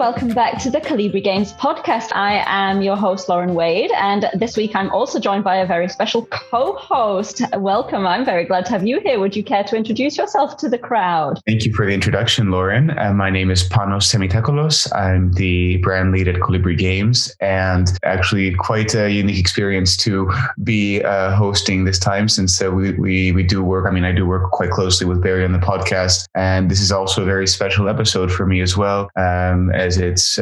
welcome back to the Colibri Games podcast. I am your host, Lauren Wade, and this week I'm also joined by a very special co-host. Welcome, I'm very glad to have you here. Would you care to introduce yourself to the crowd? Thank you for the introduction, Lauren. My name is Panos Semitakolos. I'm the brand lead at Colibri Games, and actually quite a unique experience to be hosting this time since we do work. I mean, I do work quite closely with Barry on the podcast, and this is also a very special episode for me as well. As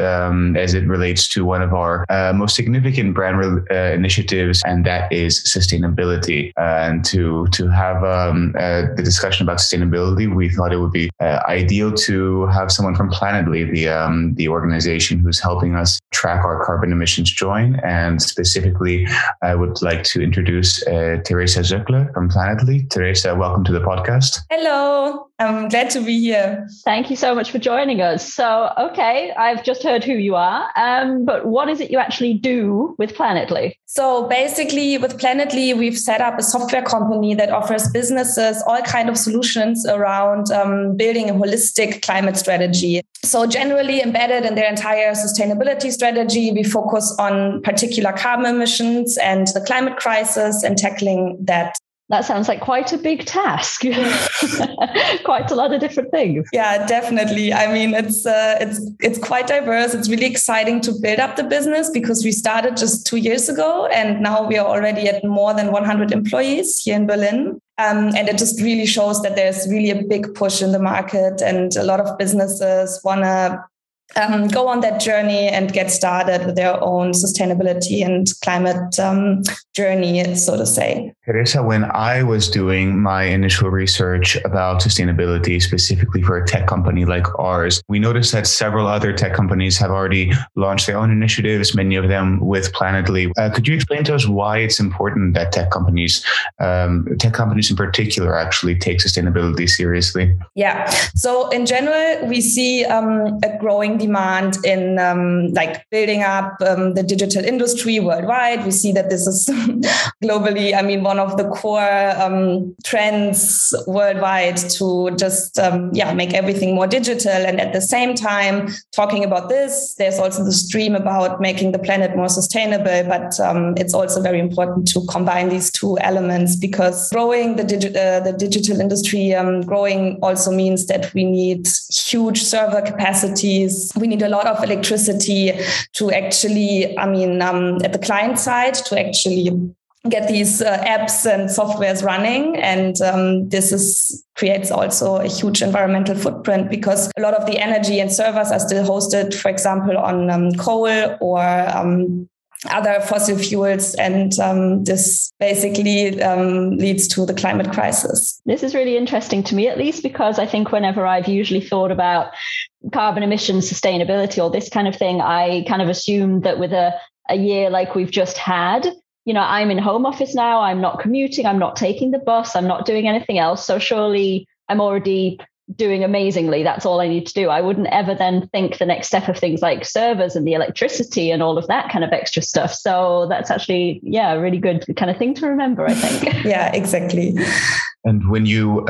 it relates to one of our most significant brand initiatives, and that is sustainability. And to have the discussion about sustainability, we thought it would be ideal to have someone from Planetly, the organization who's helping us track our carbon emissions, join. And specifically, I would like to introduce Teresa Zöckler from Planetly. Teresa, welcome to the podcast. Hello, I'm glad to be here. Thank you so much for joining us. So, okay, I've just heard who you are, but what is it you actually do with Planetly? So basically with Planetly, we've set up a software company that offers businesses all kinds of solutions around building a holistic climate strategy. So generally embedded in their entire sustainability strategy, we focus on particular carbon emissions and the climate crisis and tackling that. That sounds like quite a big task. Quite a lot of different things. Yeah, definitely. I mean, it's quite diverse. It's really exciting to build up the business because we started just 2 years ago, and now we are already at more than 100 employees here in Berlin. And it just really shows that there's really a big push in the market, and a lot of businesses want to go on that journey and get started with their own sustainability and climate journey, so to say. Teresa, when I was doing my initial research about sustainability, specifically for a tech company like ours, we noticed that several other tech companies have already launched their own initiatives, many of them with Planetly. Could you explain to us why it's important that tech companies in particular, actually take sustainability seriously? Yeah. So in general, we see a growing demand in building up the digital industry worldwide. We see that this is globally, one of the core trends worldwide to just make everything more digital. And at the same time, talking about this, there's also the stream about making the planet more sustainable. But it's also very important to combine these two elements, because growing the digital industry growing also means that we need huge server capacities. We need a lot of electricity to actually, at the client side, to actually get these apps and softwares running. And this creates also a huge environmental footprint, because a lot of the energy and servers are still hosted, for example, on coal or other fossil fuels, and this basically leads to the climate crisis. This is really interesting to me, at least, because I think whenever I've usually thought about carbon emissions, sustainability, or this kind of thing, I kind of assumed that with a year like we've just had, I'm in home office now, I'm not commuting, I'm not taking the bus, I'm not doing anything else. So surely I'm already doing amazingly. That's all I need to do. I wouldn't ever then think the next step of things like servers and the electricity and all of that kind of extra stuff. So that's actually, a really good kind of thing to remember, I think. Yeah, exactly. And when you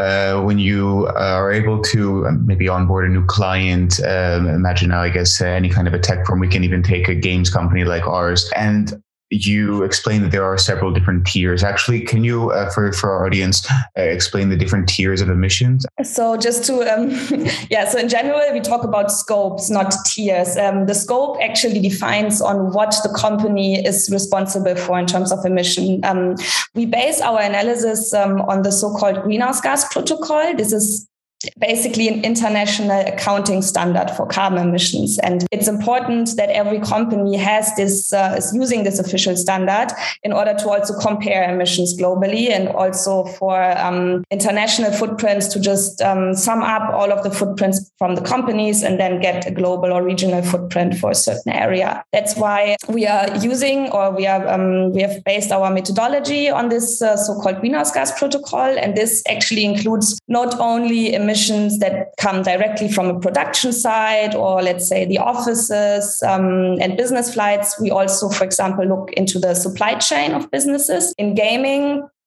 are able to maybe onboard a new client, imagine now, I guess, any kind of a tech firm, we can even take a games company like ours, and you explained that there are several different tiers. Actually, can you, for our audience, explain the different tiers of emissions? So just to, so in general, we talk about scopes, not tiers. The scope actually defines on what the company is responsible for in terms of emission. We base our analysis on the so-called greenhouse gas protocol. This is basically an international accounting standard for carbon emissions. And it's important that every company has this, is using this official standard in order to also compare emissions globally, and also for international footprints to just sum up all of the footprints from the companies and then get a global or regional footprint for a certain area. That's why we are using, or we have based our methodology on this so-called greenhouse gas protocol. And this actually includes not only emissions that come directly from a production side, or let's say the offices and business flights. We also, for example, look into the supply chain of businesses. In gaming,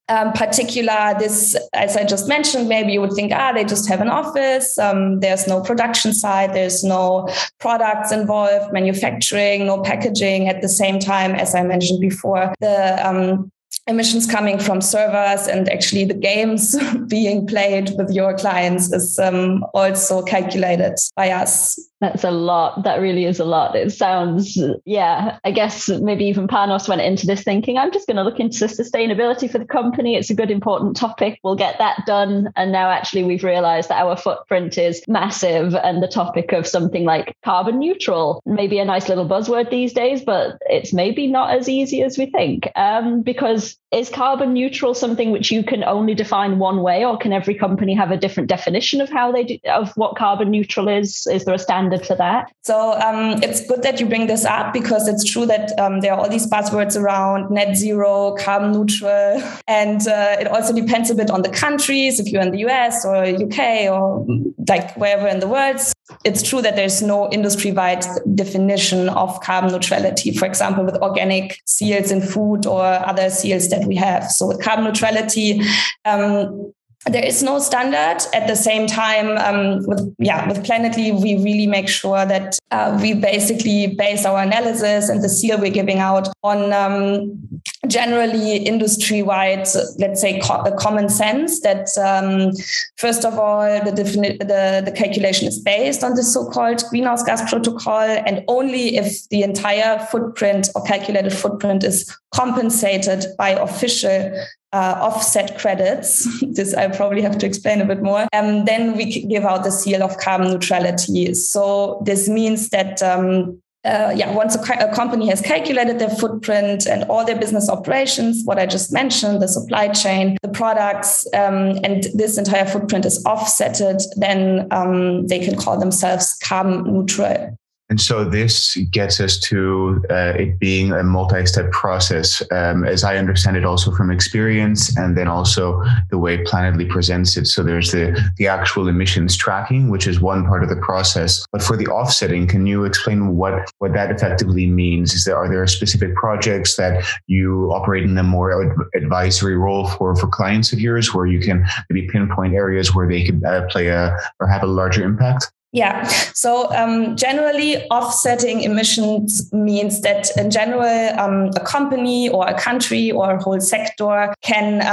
particular, this, as I just mentioned, maybe you would think, they just have an office. There's no production side. There's no products involved, manufacturing, no packaging. At the same time, as I mentioned before, the emissions coming from servers and actually the games being played with your clients is also calculated by us. That's a lot. That really is a lot. It sounds, I guess maybe even Panos went into this thinking, I'm just going to look into sustainability for the company. It's a good, important topic. We'll get that done. And now actually we've realized that our footprint is massive. And the topic of something like carbon neutral, maybe a nice little buzzword these days, but it's maybe not as easy as we think. Because is carbon neutral something which you can only define one way, or can every company have a different definition of how they do, of what carbon neutral is? Is there a standard for that? So it's good that you bring this up, because it's true that there are all these buzzwords around net zero, carbon neutral, and it also depends a bit on the countries. If you're in the US or UK or like wherever in the world, it's true that there's no industry-wide definition of carbon neutrality, for example, with organic seals in food or other seals that we have. So with carbon neutrality, there is no standard. At the same time, with Planetly, we really make sure that we basically base our analysis and the seal we're giving out on generally industry-wide, let's say, common sense that, first of all, the calculation is based on the so-called greenhouse gas protocol, and only if the entire footprint or calculated footprint is compensated by official offset credits, this I probably have to explain a bit more, then we give out the seal of carbon neutrality. So this means that once a company has calculated their footprint and all their business operations, what I just mentioned, the supply chain, the products, and this entire footprint is offsetted, then they can call themselves carbon neutral. And so this gets us to it being a multi-step process, as I understand it also from experience, and then also the way Planetly presents it. So there's the actual emissions tracking, which is one part of the process. But for the offsetting, can you explain what that effectively means? Are there specific projects that you operate in a more advisory role for clients of yours, where you can maybe pinpoint areas where they could play or have a larger impact? Yeah. So generally, offsetting emissions means that in general, a company or a country or a whole sector can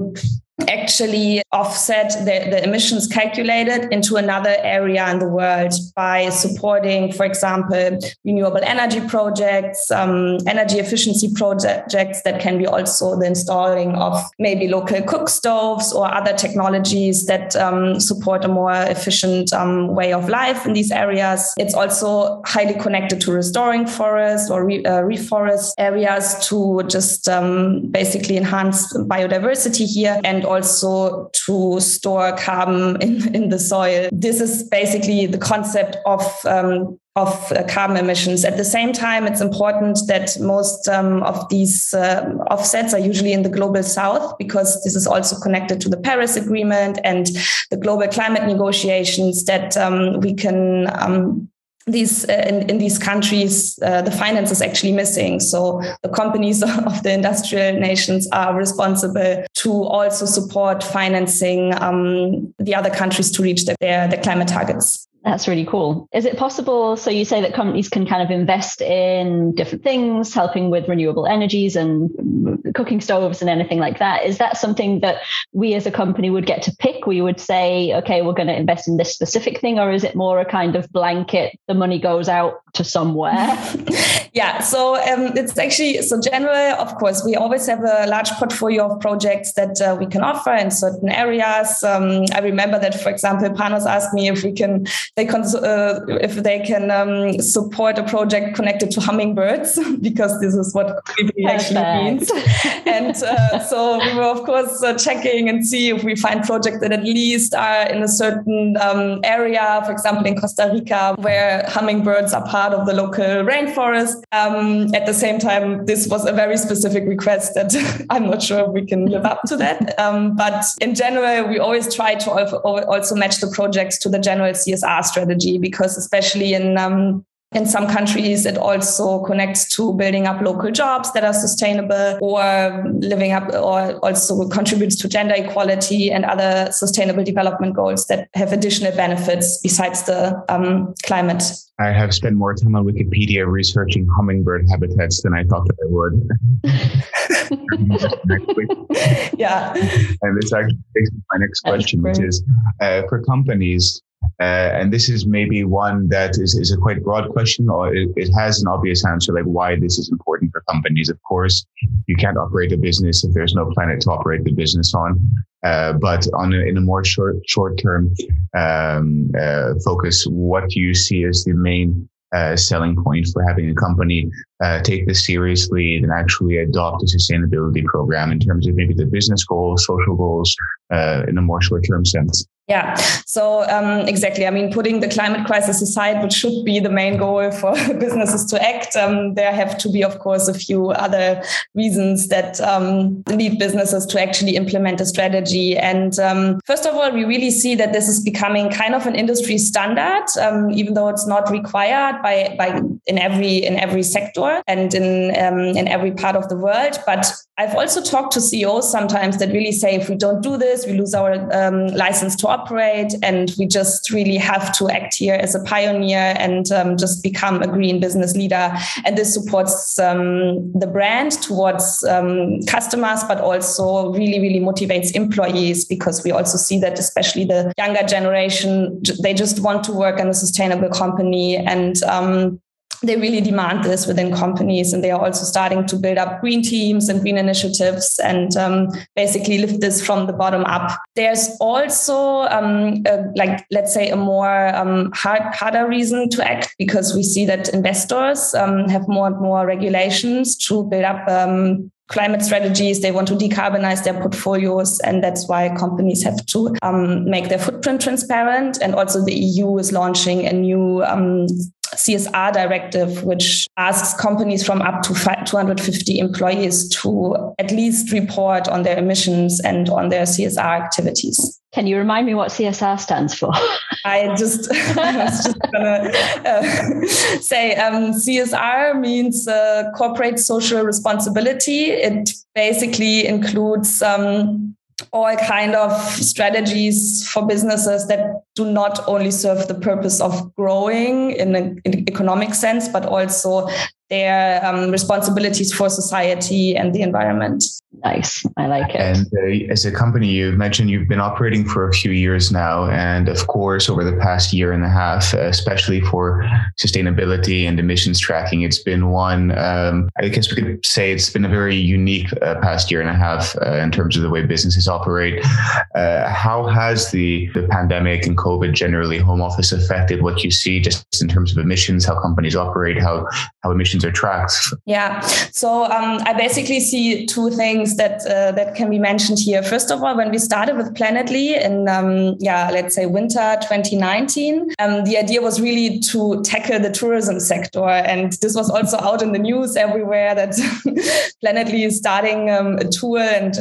actually offset the emissions calculated into another area in the world by supporting, for example, renewable energy projects, energy efficiency projects that can be also the installing of maybe local cook stoves or other technologies that support a more efficient way of life in these areas. It's also highly connected to restoring forests or reforest areas to just basically enhance biodiversity here, and also to store carbon in the soil. This is basically the concept of carbon emissions. At the same time, it's important that most of these offsets are usually in the global south, because this is also connected to the Paris Agreement and the global climate negotiations that we can in these countries, the finance is actually missing. So the companies of the industrial nations are responsible to also support financing the other countries to reach their climate targets. That's really cool. Is it possible, so you say that companies can kind of invest in different things, helping with renewable energies and cooking stoves and anything like that. Is that something that we as a company would get to pick? We would say, okay, we're going to invest in this specific thing, or is it more a kind of blanket, the money goes out to somewhere? Yeah, so it's actually, so generally, of course, we always have a large portfolio of projects that we can offer in certain areas. I remember that, for example, Panos asked me if they can support a project connected to hummingbirds, because this is what Colibri actually means. And so we were, of course, checking and see if we find projects that at least are in a certain area, for example, in Costa Rica, where hummingbirds are part of the local rainforest. At the same time, this was a very specific request that I'm not sure if we can live up to that. But in general, we always try to also match the projects to the general CSR strategy, because especially in In some countries, it also connects to building up local jobs that are sustainable, or living up, or also contributes to gender equality and other sustainable development goals that have additional benefits besides the climate. I have spent more time on Wikipedia researching hummingbird habitats than I thought that I would. Yeah. And this actually takes me to my next question, which is for companies, and this is maybe one that is a quite broad question, or it has an obvious answer, like why this is important for companies. Of course, you can't operate a business if there's no planet to operate the business on. But in a more short-term focus, what do you see as the main selling point for having a company take this seriously and actually adopt a sustainability program in terms of maybe the business goals, social goals, in a more short-term sense? Yeah, so exactly. I mean, putting the climate crisis aside, which should be the main goal for businesses to act, there have to be, of course, a few other reasons that lead businesses to actually implement a strategy. And first of all, we really see that this is becoming kind of an industry standard, even though it's not required by in every sector and in every part of the world. But I've also talked to CEOs sometimes that really say, if we don't do this, we lose our license to operate, and we just really have to act here as a pioneer and just become a green business leader. And this supports the brand towards customers, but also really, really motivates employees, because we also see that especially the younger generation, they just want to work in a sustainable company, and they really demand this within companies, and they are also starting to build up green teams and green initiatives and basically lift this from the bottom up. There's also, let's say, a more harder reason to act, because we see that investors have more and more regulations to build up climate strategies. They want to decarbonize their portfolios, and that's why companies have to make their footprint transparent. And also the EU is launching a new CSR directive, which asks companies from up to 250 employees to at least report on their emissions and on their CSR activities. Can you remind me what CSR stands for? I was just going to say CSR means corporate social responsibility. It basically includes all kind of strategies for businesses that do not only serve the purpose of growing in an economic sense, but also their responsibilities for society and the environment. Nice. I like it. And as a company, you mentioned you've been operating for a few years now. And of course, over the past year and a half, especially for sustainability and emissions tracking, it's been one, I guess we could say it's been a very unique past year and a half in terms of the way businesses operate. How has the pandemic and COVID generally, home office, affected what you see just in terms of emissions, how companies operate, how emissions are tracked? Yeah. So I basically see two things that can be mentioned here. First of all, when we started with Planetly in, let's say winter 2019, the idea was really to tackle the tourism sector. And this was also out in the news everywhere that Planetly is starting a tool and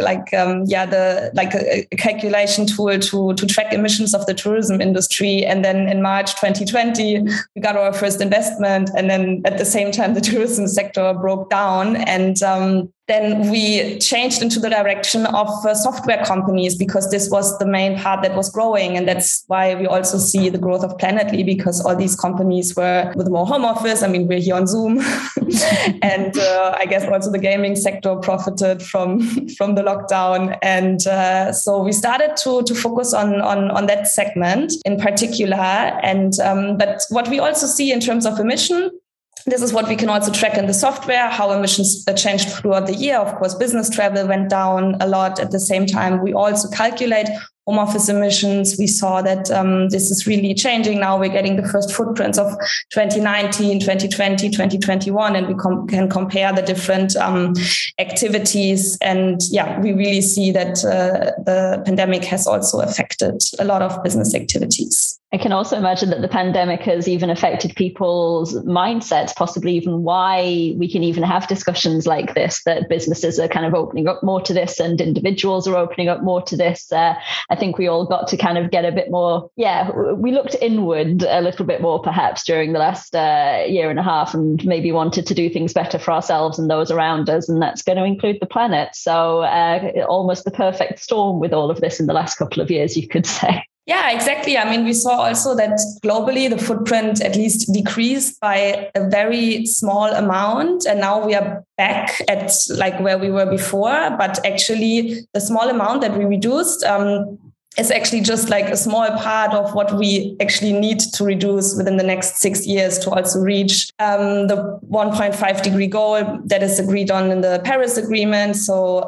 a calculation tool to track emissions of the tourism industry. And then in March 2020, we got our first investment. And then at the same time, the tourism sector broke down. And then we changed into the direction of software companies, because this was the main part that was growing. And that's why we also see the growth of Planetly, because all these companies were with more home office. I mean, we're here on Zoom. And I guess also the gaming sector profited from the lockdown. And so we started to focus on that segment in particular. And but what we also see in terms of emission, this is what we can also track in the software, how emissions changed throughout the year. Of course, business travel went down a lot. At the same time, we also calculate home office emissions. We saw that this is really changing now. We're getting the first footprints of 2019, 2020, 2021, and we can compare the different activities. And we really see that the pandemic has also affected a lot of business activities. I can also imagine that the pandemic has even affected people's mindsets, possibly even why we can even have discussions like this, that businesses are kind of opening up more to this and individuals are opening up more to this. I think we all got to kind of get a bit more, we looked inward a little bit more perhaps during the last year and a half and maybe wanted to do things better for ourselves and those around us. And that's going to include the planet. So almost the perfect storm with all of this in the last couple of years, you could say. Yeah, exactly. I mean, we saw also that globally the footprint at least decreased by a very small amount. And now we are back at like where we were before. But actually, the small amount that we reduced is actually just like a small part of what we actually need to reduce within the next 6 years to also reach the 1.5 degree goal that is agreed on in the Paris Agreement. So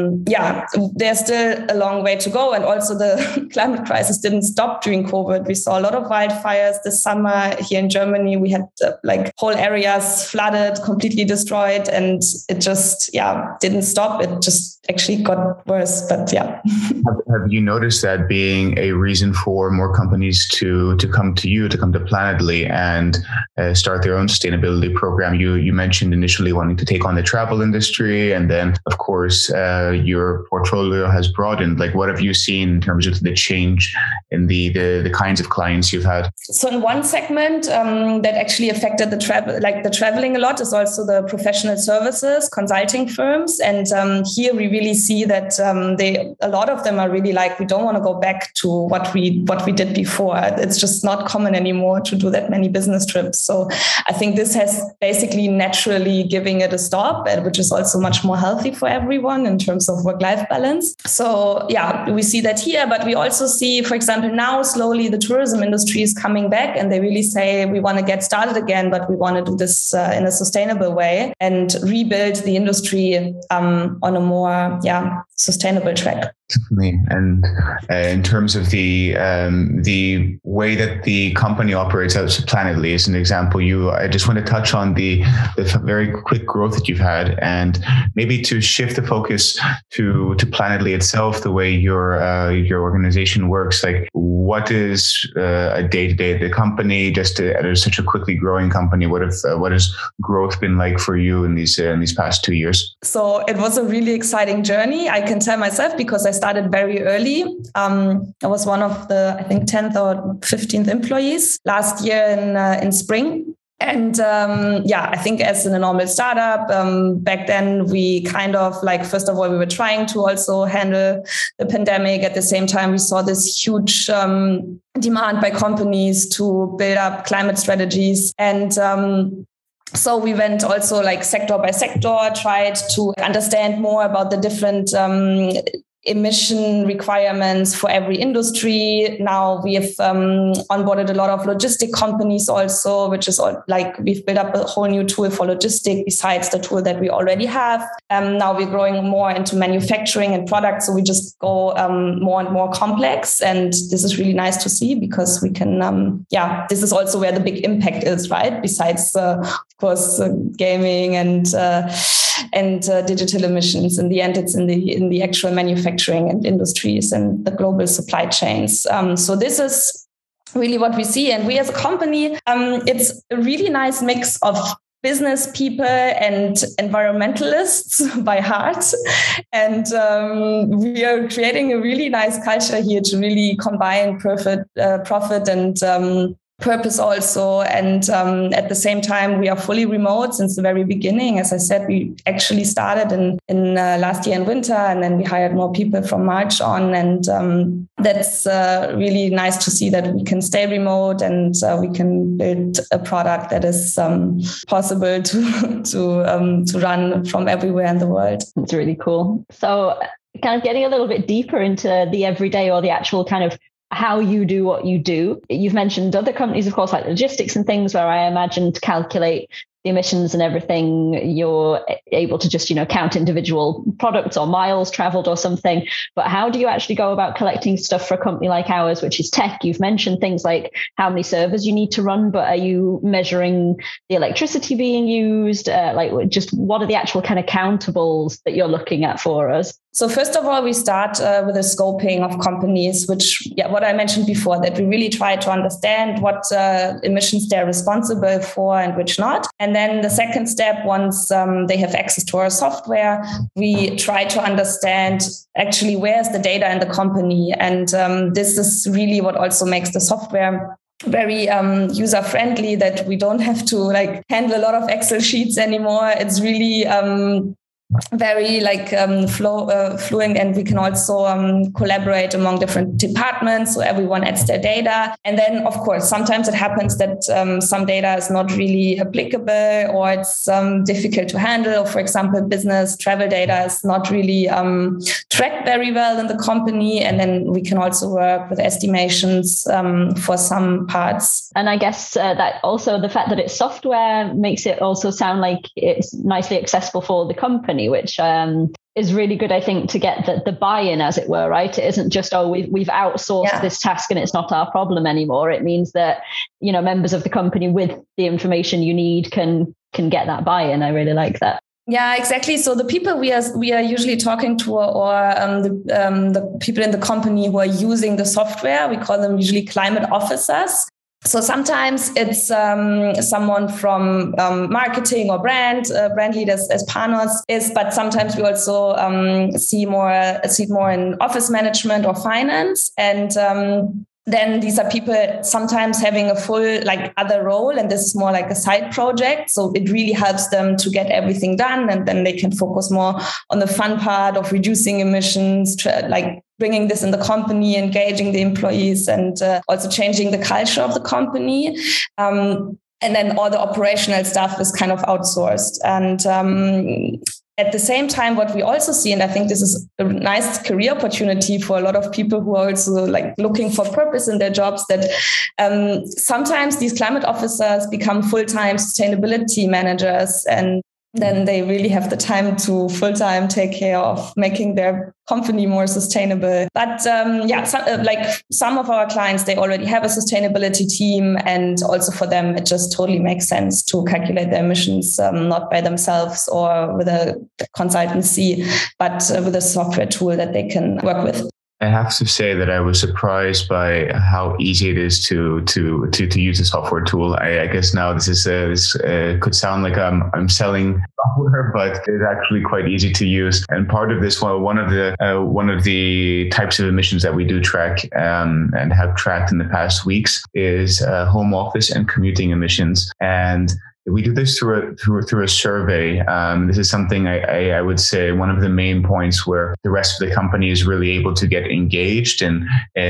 there's still a long way to go. And also the climate crisis didn't stop during COVID. We saw a lot of wildfires this summer here in Germany. We had like whole areas flooded, completely destroyed, and it just, didn't stop. It just actually got worse, but yeah. Have you noticed that being a reason for more companies to come to Planetly and start their own sustainability program? You mentioned initially wanting to take on the travel industry, and then of course your portfolio has broadened. Like, what have you seen in terms of the change in the kinds of clients you've had? So in one segment that actually affected the traveling a lot is also the professional services consulting firms, and here we really see that a lot of them are really like, we don't want to go back to what we did before. It's just not common anymore to do that many business trips. So I think this has basically naturally giving it a stop, which is also much more healthy for everyone in terms of work-life balance. So we see that here, but we also see, for example, now slowly the tourism industry is coming back and they really say, we want to get started again, but we want to do this in a sustainable way and rebuild the industry on a more sustainable track. Definitely. And in terms of the way that the company operates out to Planetly, as an example, I just want to touch on the very quick growth that you've had, and maybe to shift the focus to Planetly itself, the way your organization works. Like, what is a day-to-day at the company? Just as such a quickly growing company, what has growth been like for you in these past 2 years? So it was a really exciting journey, I can tell myself, because I started very early. I was one of the, I think, 10th or 15th employees last year in spring. And I think as in a normal startup, back then we kind of like, first of all, we were trying to also handle the pandemic. At the same time, we saw this huge demand by companies to build up climate strategies. And so we went also like sector by sector, tried to understand more about the different emission requirements for every industry. Now we have onboarded a lot of logistic companies also, which is like we've built up a whole new tool for logistic besides the tool that we already have. Now we're growing more into manufacturing and products. So we just go more and more complex. And this is really nice to see because we can, this is also where the big impact is, right? Besides, of course, gaming and digital emissions. In the end, it's in the actual manufacturing and industries and the global supply chains. So this is really what we see. And we as a company, it's a really nice mix of business people and environmentalists by heart. And we are creating a really nice culture here to really combine profit and purpose also. And at the same time, we are fully remote since the very beginning. As I said, we actually started in last year in winter, and then we hired more people from March on. And that's really nice to see that we can stay remote and we can build a product that is possible to run from everywhere in the world. It's really cool. So kind of getting a little bit deeper into the everyday or the actual kind of how you do what you do. You've mentioned other companies, of course, like logistics and things where I imagine to calculate the emissions and everything, you're able to just, count individual products or miles traveled or something. But how do you actually go about collecting stuff for a company like ours, which is tech? You've mentioned things like how many servers you need to run, but are you measuring the electricity being used? Just what are the actual kind of countables that you're looking at for us? So first of all, we start with a scoping of companies, what I mentioned before, that we really try to understand what emissions they're responsible for and which not. And then the second step, once they have access to our software, we try to understand actually where's the data in the company. And this is really what also makes the software very user-friendly, that we don't have to handle a lot of Excel sheets anymore. It's really very fluent, and we can also collaborate among different departments, so everyone adds their data. And then of course sometimes it happens that some data is not really applicable, or it's difficult to handle. For example, business travel data is not really tracked very well in the company, and then we can also work with estimations for some parts. And I guess that also the fact that it's software makes it also sound like it's nicely accessible for the company, which is really good, I think, to get the buy-in, as it were, right? It isn't just, we've outsourced this task and it's not our problem anymore. It means that, members of the company with the information you need can get that buy-in. I really like that. Yeah, exactly. So the people we are usually talking to, or the people in the company who are using the software, we call them usually climate officers. So sometimes it's someone from marketing or brand leaders, as Panos is, but sometimes we also see more in office management or finance. And then these are people sometimes having a full other role, and this is more like a side project. So it really helps them to get everything done, and then they can focus more on the fun part of reducing emissions, bringing this in the company, engaging the employees, and also changing the culture of the company. And then all the operational stuff is kind of outsourced. And at the same time, what we also see, and I think this is a nice career opportunity for a lot of people who are also looking for purpose in their jobs, that sometimes these climate officers become full-time sustainability managers, and then they really have the time to full-time take care of making their company more sustainable. But some of our clients, they already have a sustainability team, and also for them, it just totally makes sense to calculate their emissions, not by themselves or with a consultancy, but with a software tool that they can work with. I have to say that I was surprised by how easy it is to use a software tool. I guess now this could sound like I'm selling software, but it's actually quite easy to use. And part of this, one of the types of emissions that we do track and have tracked in the past weeks is home office and commuting emissions. And we do this through a survey. This is something I would say one of the main points where the rest of the company is really able to get engaged in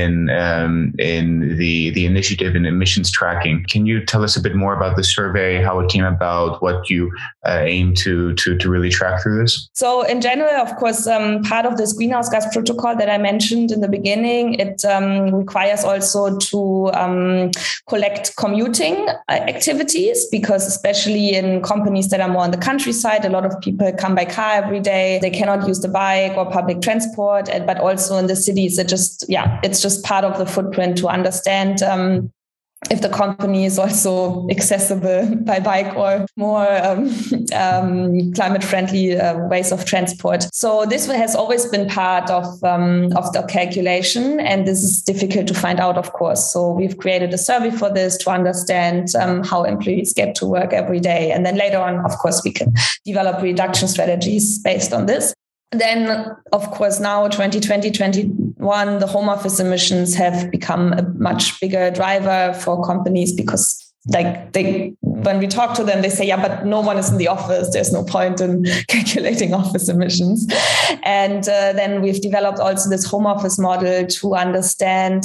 the initiative in emissions tracking. Can you tell us a bit more about the survey, how it came about, what you aim to really track through this? So in general, of course, part of this greenhouse gas protocol that I mentioned in the beginning, it requires also to collect commuting activities, because especially in companies that are more on the countryside, a lot of people come by car every day. They cannot use the bike or public transport, but also in the cities, it's just part of the footprint to understand if the company is also accessible by bike or more climate-friendly ways of transport. So this has always been part of the calculation, and this is difficult to find out, of course. So we've created a survey for this to understand how employees get to work every day. And then later on, of course, we can develop reduction strategies based on this. Then, of course, now 2020, 2021, the home office emissions have become a much bigger driver for companies, because when we talk to them, they say, yeah, but no one is in the office. There's no point in calculating office emissions. And then we've developed also this home office model to understand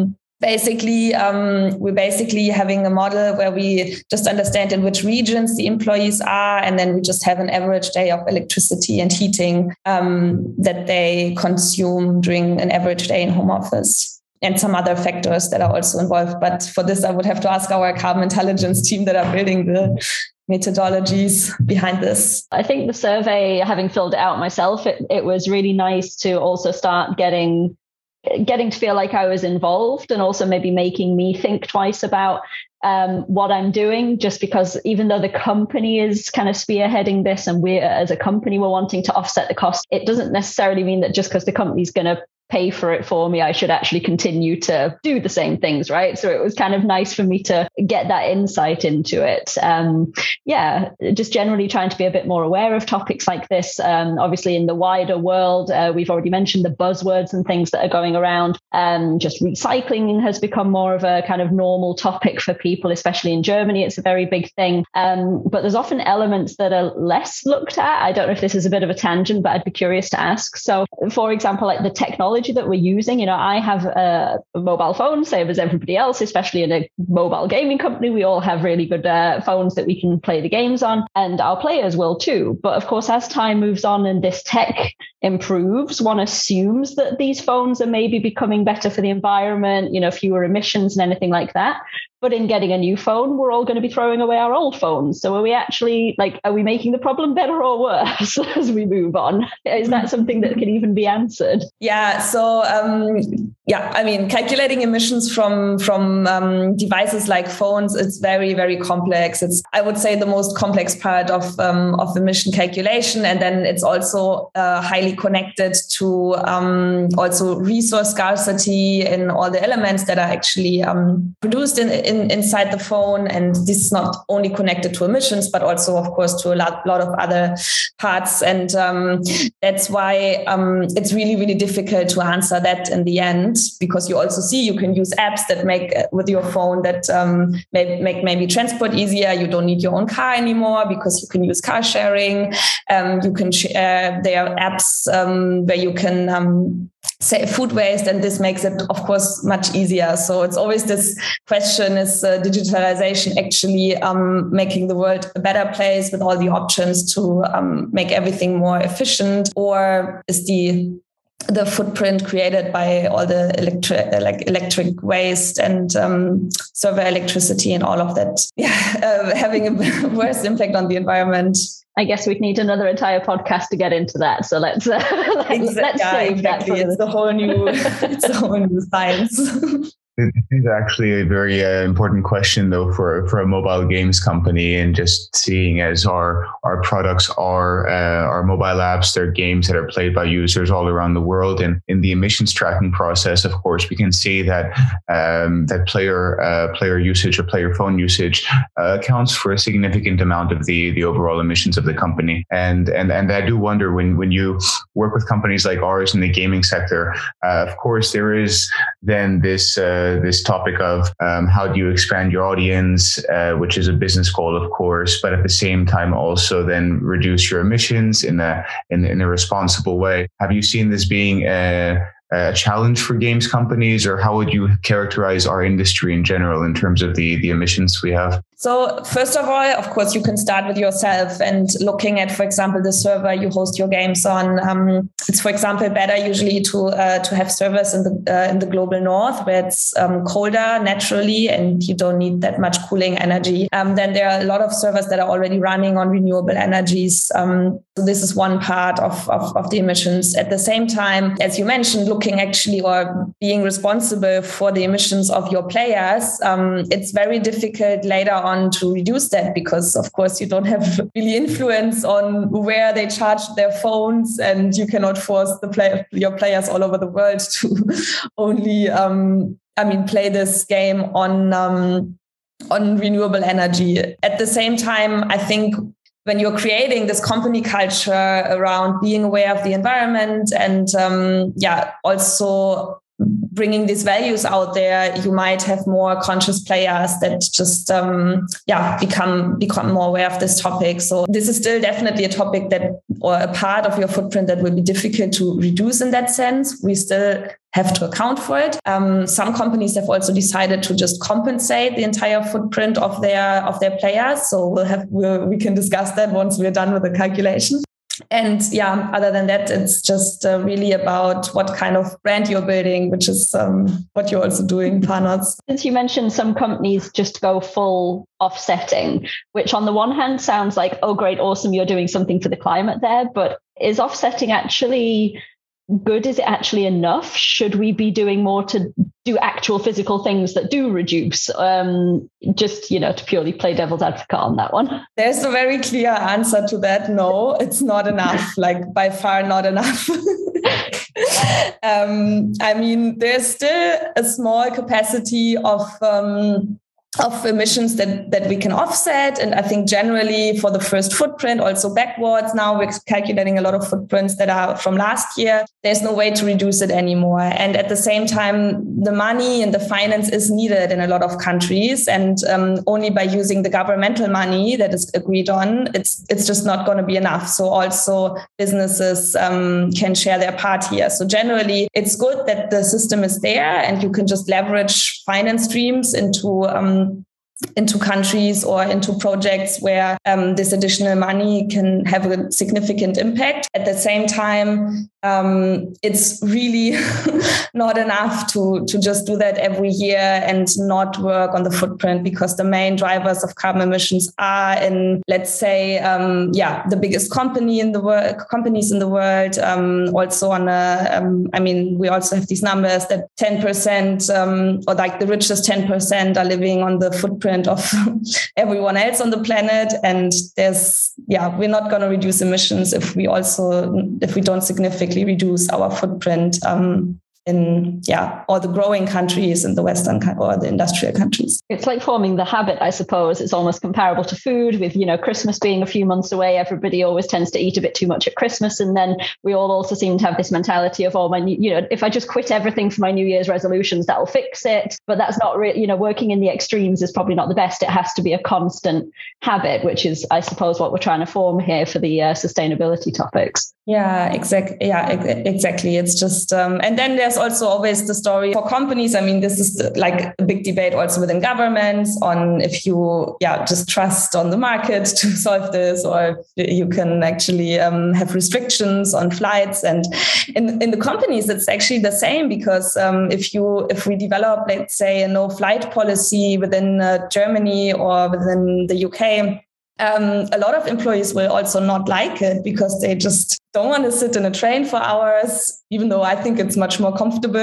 we're basically having a model where we just understand in which regions the employees are, and then we just have an average day of electricity and heating that they consume during an average day in home office, and some other factors that are also involved. But for this, I would have to ask our carbon intelligence team that are building methodologies behind this? I think the survey, having filled it out myself, it was really nice to also start getting to feel like I was involved, and also maybe making me think twice about what I'm doing, just because even though the company is kind of spearheading this and we as a company we're wanting to offset the cost, it doesn't necessarily mean that just because the company's going to pay for it for me, I should actually continue to do the same things, right? So it was kind of nice for me to get that insight into it. Just generally trying to be a bit more aware of topics like this. Obviously, in the wider world, we've already mentioned the buzzwords and things that are going around. Just recycling has become more of a kind of normal topic for people, especially in Germany. It's a very big thing. But there's often elements that are less looked at. I don't know if this is a bit of a tangent, but I'd be curious to ask. So, for example, like the technology that we're using, I have a mobile phone, same as everybody else, especially in a mobile gaming company. We all have really good phones that we can play the games on, and our players will too. But of course, as time moves on and this tech improves, one assumes that these phones are maybe becoming better for the environment, fewer emissions and anything like that. But in getting a new phone, we're all going to be throwing away our old phones. So are we making the problem better or worse as we move on? Is that something that can even be answered? Yeah. So, calculating emissions from devices like phones, it's very, very complex. It's, I would say, the most complex part of emission calculation. And then it's also highly connected to also resource scarcity in all the elements that are actually produced inside the phone. And this is not only connected to emissions, but also, of course, to a lot of other parts. And that's why it's really, really difficult to answer that in the end, because you also see you can use apps that make with your phone that make maybe transport easier. You don't need your own car anymore because you can use car sharing. You can there are apps where you can save food waste, and this makes it, of course, much easier. So it's always this question: is digitalization actually making the world a better place with all the options to make everything more efficient, or is the footprint created by all the electric waste and server electricity and all of that having a worse impact on the environment? I guess we'd need another entire podcast to get into that. So let's save that. It's the whole new science. It is actually a very important question, though, for a mobile games company, and just seeing as our products are our mobile apps, they're games that are played by users all around the world. And in the emissions tracking process, of course, we can see that that player usage or player phone usage accounts for a significant amount of the overall emissions of the company. And I do wonder when you work with companies like ours in the gaming sector, of course, there is then this topic of how do you expand your audience, which is a business goal, of course, but at the same time also then reduce your emissions in a responsible way. Have you seen this being a challenge for games companies, or how would you characterize our industry in general in terms of the emissions we have? So first of all, of course, you can start with yourself and looking at, for example, the server you host your games on. It's, for example, better usually to have servers in the global north, where it's colder naturally and you don't need that much cooling energy. Then there are a lot of servers that are already running on renewable energies. So this is one part of the emissions. At the same time, as you mentioned, looking actually or being responsible for the emissions of your players, it's very difficult later on to reduce that, because of course you don't have really influence on where they charge their phones, and you cannot force your players all over the world to only play this game on renewable energy. At the same time, I think when you're creating this company culture around being aware of the environment and also bringing these values out there, you might have more conscious players that just become more aware of this topic. So this is still definitely a topic or a part of your footprint that will be difficult to reduce in that sense. We still have to account for it. Some companies have also decided to just compensate the entire footprint of their players. So we can discuss that once we're done with the calculation. And yeah, other than that, it's just really about what kind of brand you're building, which is what you're also doing, Panos. Since you mentioned some companies just go full offsetting, which on the one hand sounds like, oh, great, awesome, you're doing something for the climate there. But is offsetting actually good? Is it actually enough? Should we be doing more to do actual physical things that do reduce? Just, to purely play devil's advocate on that one. There's a very clear answer to that. No, it's not enough, like by far not enough. There's still a small capacity of emissions that we can offset. And I think generally for the first footprint, also backwards, now we're calculating a lot of footprints that are from last year. There's no way to reduce it anymore. And at the same time, the money and the finance is needed in a lot of countries. And only by using the governmental money that is agreed on, it's just not going to be enough. So also businesses can share their part here. So generally, it's good that the system is there and you can just leverage finance streams into countries or into projects where this additional money can have a significant impact. At the same time, it's really not enough to just do that every year and not work on the footprint, because the main drivers of carbon emissions are in, let's say, the biggest companies in the world. Also we also have these numbers that 10% or like the richest 10% are living on the footprint of everyone else on the planet. And we're not going to reduce emissions if we don't significantly reduce our footprint in all the growing countries in the Western or the industrial countries. It's like forming the habit, I suppose. It's almost comparable to food, with, Christmas being a few months away. Everybody always tends to eat a bit too much at Christmas. And then we all also seem to have this mentality of, if I just quit everything for my New Year's resolutions, that'll fix it. But that's not really, working in the extremes is probably not the best. It has to be a constant habit, which is, I suppose, what we're trying to form here for the sustainability topics. Yeah, exactly. It's just, and then there's also always the story for companies. I mean, this is like a big debate also within governments on if you just trust on the market to solve this, or if you can actually have restrictions on flights. And in the companies, it's actually the same, because if we develop, let's say, a no flight policy within Germany or within the UK, a lot of employees will also not like it, because they just don't want to sit in a train for hours, even though I think it's much more comfortable.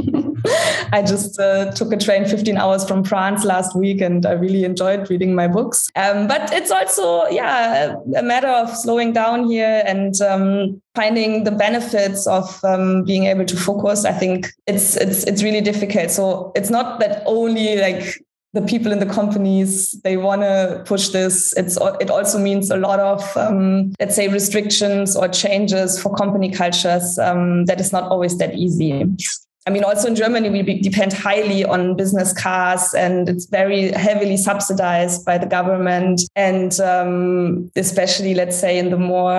I just took a train 15 hours from France last week, and I really enjoyed reading my books. But it's also, a matter of slowing down here and finding the benefits of being able to focus. I think it's really difficult. So it's not that only like the people in the companies, they want to push this. It also means a lot of, let's say, restrictions or changes for company cultures. That is not always that easy. I mean, also in Germany, we depend highly on business cars, and it's very heavily subsidized by the government. And especially, let's say, in the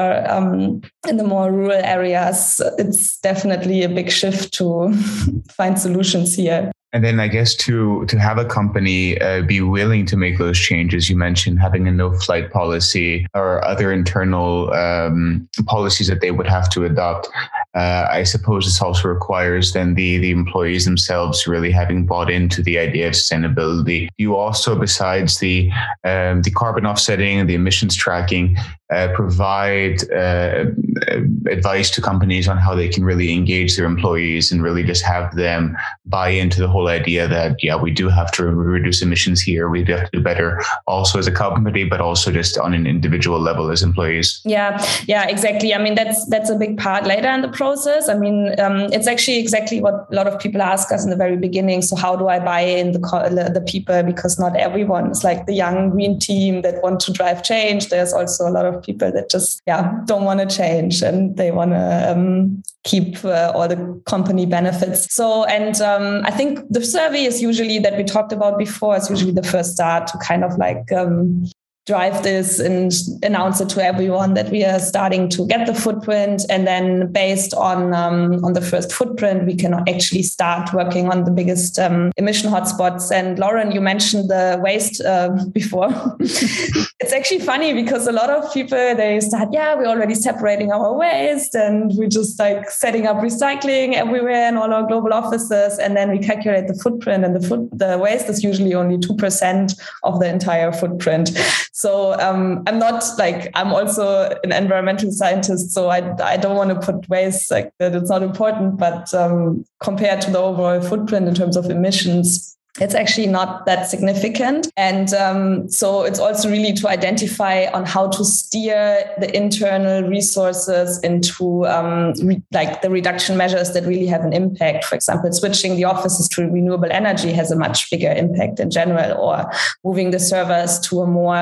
more rural areas, it's definitely a big shift to find solutions here. And then I guess to have a company be willing to make those changes, you mentioned having a no-flight policy or other internal policies that they would have to adopt. I suppose this also requires then the employees themselves really having bought into the idea of sustainability. You also, besides the carbon offsetting and the emissions tracking, provide advice to companies on how they can really engage their employees and really just have them buy into the whole idea that, we do have to reduce emissions here. We do have to do better also as a company, but also just on an individual level as employees. Yeah, exactly. I mean, that's a big part later in the process. I mean, it's actually exactly what a lot of people ask us in the very beginning. So how do I buy in the people? Because not everyone is like the young green team that want to drive change. There's also a lot of people that just don't want to change, and they want to keep all the company benefits. So, and I think the survey is usually that we talked about before is usually the first start to kind of like drive this and announce it to everyone that we are starting to get the footprint. And then based on the first footprint, we can actually start working on the biggest emission hotspots. And Lauren, you mentioned the waste before. It's actually funny because a lot of people, they start, we're already separating our waste and we're just like setting up recycling everywhere in all our global offices. And then we calculate the footprint, and the waste is usually only 2% of the entire footprint. So I'm also an environmental scientist, so I don't want to put waste like that it's not important, but compared to the overall footprint in terms of emissions, it's actually not that significant. And so it's also really to identify on how to steer the internal resources into the reduction measures that really have an impact. For example, switching the offices to renewable energy has a much bigger impact in general, or moving the servers to a more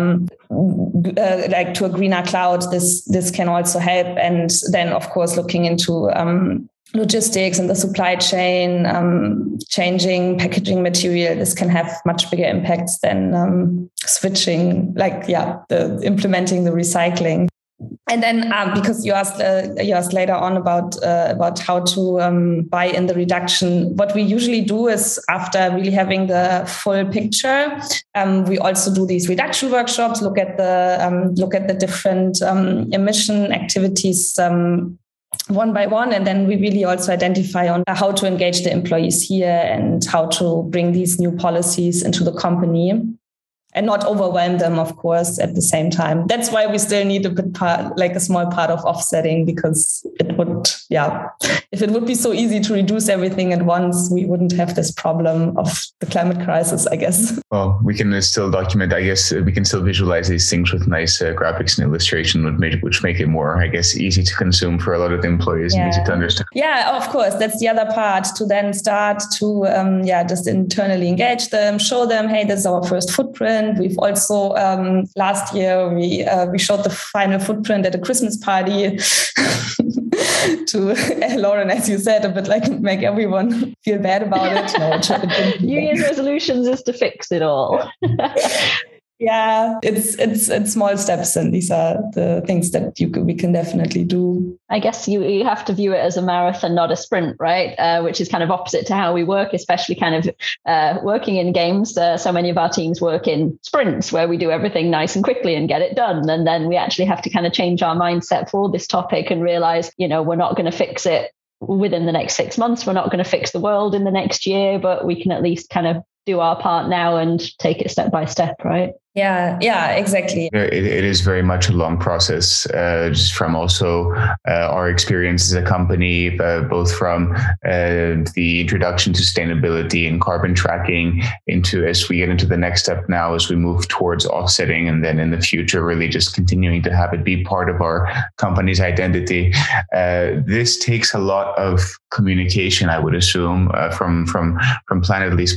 to a greener cloud. This can also help. And then, of course, looking into logistics and the supply chain, changing packaging material, this can have much bigger impacts than switching, implementing the recycling. And then because you asked later on about how to buy in the reduction, what we usually do is, after really having the full picture, we also do these reduction workshops, look at the different emission activities one by one, and then we really also identify on how to engage the employees here and how to bring these new policies into the company and not overwhelm them, of course, at the same time. That's why we still need a small part of offsetting, because it would, if it would be so easy to reduce everything at once, we wouldn't have this problem of the climate crisis, I guess. Well, we can still document, I guess, we can still visualize these things with nice graphics and illustration, which make it more, I guess, easy to consume for a lot of the employees and easy to understand. Yeah, of course. That's the other part, to then start to, just internally engage them, show them, hey, this is our first footprint. We've also last year we showed the final footprint at a Christmas party to Lauren, as you said, a bit like make everyone feel bad about it. New Year's resolutions is to fix it all. Yeah, it's small steps, and these are the things that we can definitely do. I guess you have to view it as a marathon, not a sprint, right? Which is kind of opposite to how we work, especially kind of working in games. So many of our teams work in sprints where we do everything nice and quickly and get it done. And then we actually have to kind of change our mindset for this topic and realize, we're not going to fix it within the next 6 months. We're not going to fix the world in the next year, but we can at least kind of do our part now and take it step by step, right? Yeah, exactly. It is very much a long process, just from also our experience as a company, both from the introduction to sustainability and carbon tracking into, as we get into the next step now, as we move towards offsetting, and then in the future, really just continuing to have it be part of our company's identity. This takes a lot of communication, I would assume, from Planetly's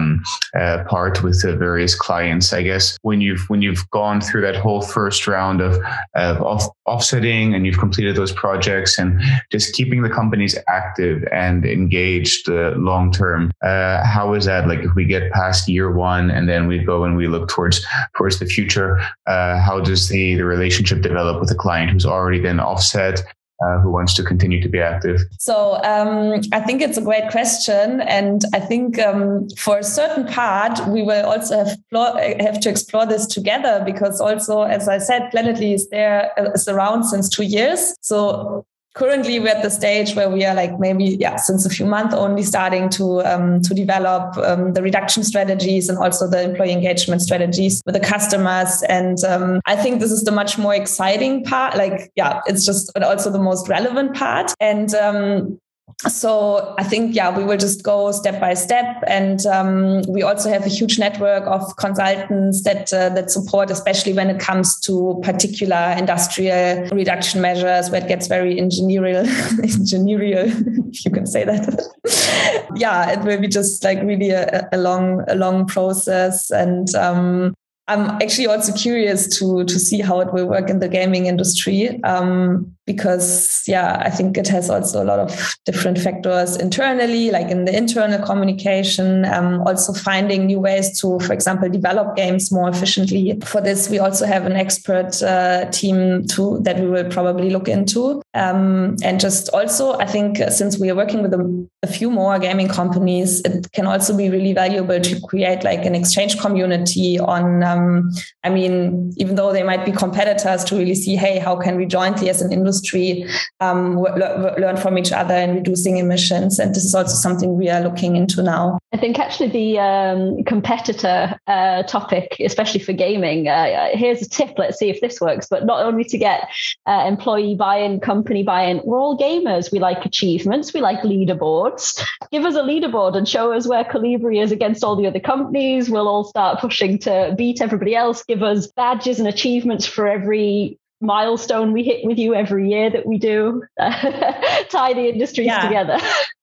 part with the various clients, I guess. When you've gone through that whole first round of offsetting, and you've completed those projects, and just keeping the companies active and engaged long term, how is that? Like, if we get past year one and then we go and we look towards the future, how does the relationship develop with a client who's already been offset, who wants to continue to be active? So I think it's a great question. And I think for a certain part, we will also have to explore this together, because also, as I said, Planetly is around since 2 years. So currently we're at the stage where we are since a few months only starting to develop the reduction strategies and also the employee engagement strategies with the customers. And I think this is the much more exciting part. It's just also the most relevant part. And so I think, we will just go step by step. And we also have a huge network of consultants that support, especially when it comes to particular industrial reduction measures, where it gets very engineerial, if you can say that. It will be just really a long process. And I'm actually also curious to see how it will work in the gaming industry, because I think it has also a lot of different factors internally, like in the internal communication, also finding new ways to, for example, develop games more efficiently. For this, we also have an expert team that we will probably look into. And just also, I think since we are working with a few more gaming companies, it can also be really valuable to create like an exchange community on, even though they might be competitors, to really see, hey, how can we jointly as an industry learn from each other in reducing emissions? And this is also something we are looking into now. I think actually the competitor topic, especially for gaming, here's a tip, let's see if this works, but not only to get employee buy-in, company buy-in, we're all gamers. We like achievements, we like leaderboards. Give us a leaderboard and show us where Colibri is against all the other companies. We'll all start pushing to beat everybody else. Give us badges and achievements for every milestone we hit with you every year that we do. Tie the industries together.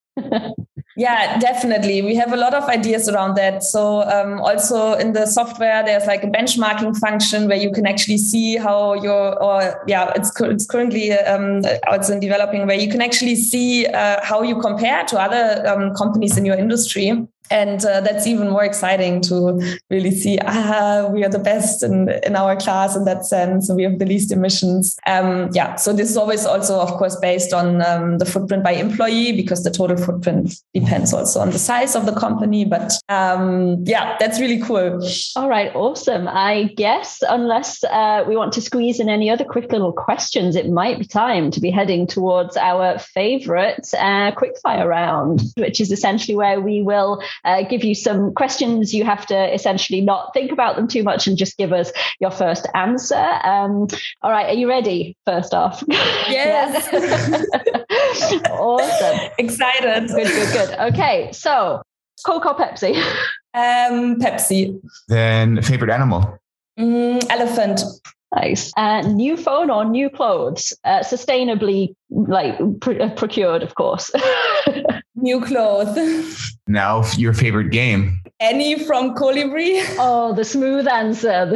Yeah, definitely. We have a lot of ideas around that. So also in the software, there's like a benchmarking function where you can actually see how it's currently also in developing, where you can actually see how you compare to other companies in your industry. And that's even more exciting to really see, we are the best in our class in that sense. We have the least emissions. So this is always also, of course, based on the footprint by employee, because the total footprint depends also on the size of the company. But that's really cool. All right, awesome. I guess unless we want to squeeze in any other quick little questions, it might be time to be heading towards our favorite quickfire round, which is essentially where we will give you some questions. You have to essentially not think about them too much and just give us your first answer. All right, are you ready? First off. Yes. Awesome. Excited. Good. Okay, so Coke or Pepsi? Pepsi. Then favorite animal? Elephant. Nice. New phone or new clothes? Sustainably procured, of course. New clothes. Now, your favorite game? Any from Colibri? Oh, the smooth answer.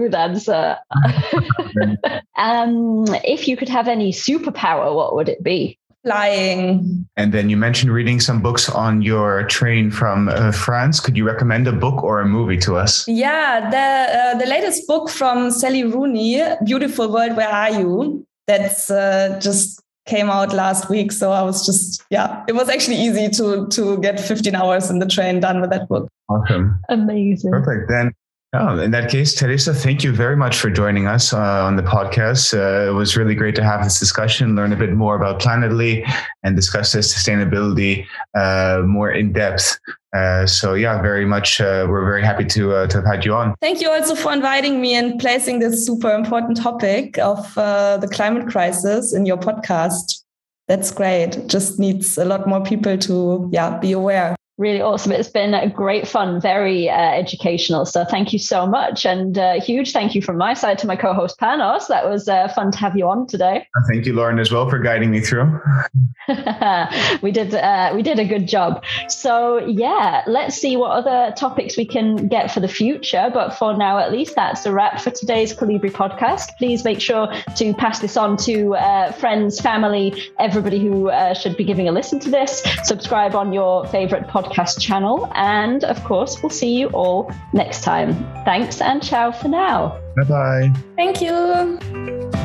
If you could have any superpower, what would it be? Flying. And then you mentioned reading some books on your train from France. Could you recommend a book or a movie to us? Yeah, the latest book from Sally Rooney, Beautiful World, Where Are You? That's just came out last week. So I was just, it was actually easy to get 15 hours in the train done with that book. Awesome. Amazing. Perfect. Then in that case, Teresa, thank you very much for joining us on the podcast. It was really great to have this discussion, learn a bit more about Planetly, and discuss the sustainability more in depth. Very much. We're very happy to have had you on. Thank you also for inviting me and placing this super important topic of the climate crisis in your podcast. That's great. It just needs a lot more people to be aware. Really awesome. It's been great fun, very educational. So thank you so much. And huge thank you from my side to my co-host Panos. That was fun to have you on today. Thank you, Lauren, as well, for guiding me through. We did a good job. So let's see what other topics we can get for the future. But for now, at least, that's a wrap for today's Colibri podcast. Please make sure to pass this on to friends, family, everybody who should be giving a listen to this. Subscribe on your favorite podcast channel. And of course, we'll see you all next time. Thanks and ciao for now. Bye-bye. Thank you.